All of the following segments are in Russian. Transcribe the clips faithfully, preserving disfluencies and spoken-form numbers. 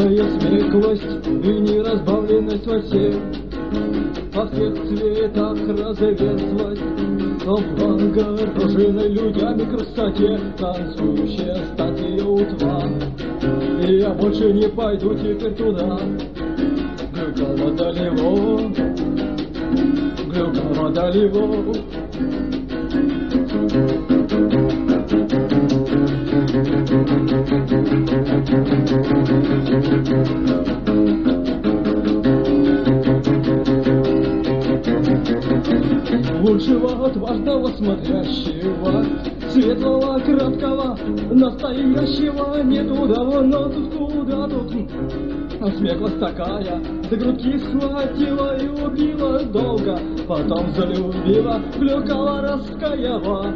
Великая смеклость и неразбавленность во всех, во всех цветах разверзлась, но благороженной людьми красоте танцующая статуя утва. И я больше не пойду теперь туда, глюкава далево, глюкава далево. Лучшего отважного смотрящего, светлого, краткого, настоящего нету давно тут куда тут. Смеклость такая, за грудки схватила и убила долго, потом залюбила, глюкала раскаява.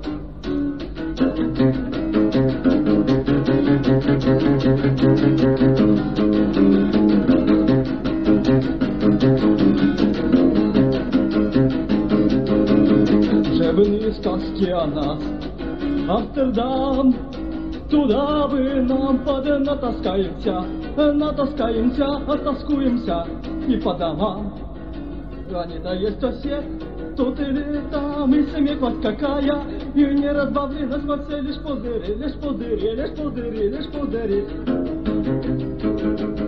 Учебные сказки о нас, Амстердам, туда бы нам поднатаскаемся, натаскаемся, оттаскуемся и по домам. Они-то есть у всех, тут или там, и смеклость какая, и не разбавленность во все лишь пузыри, лишь пузыри, лишь пузыри, лишь пузыри.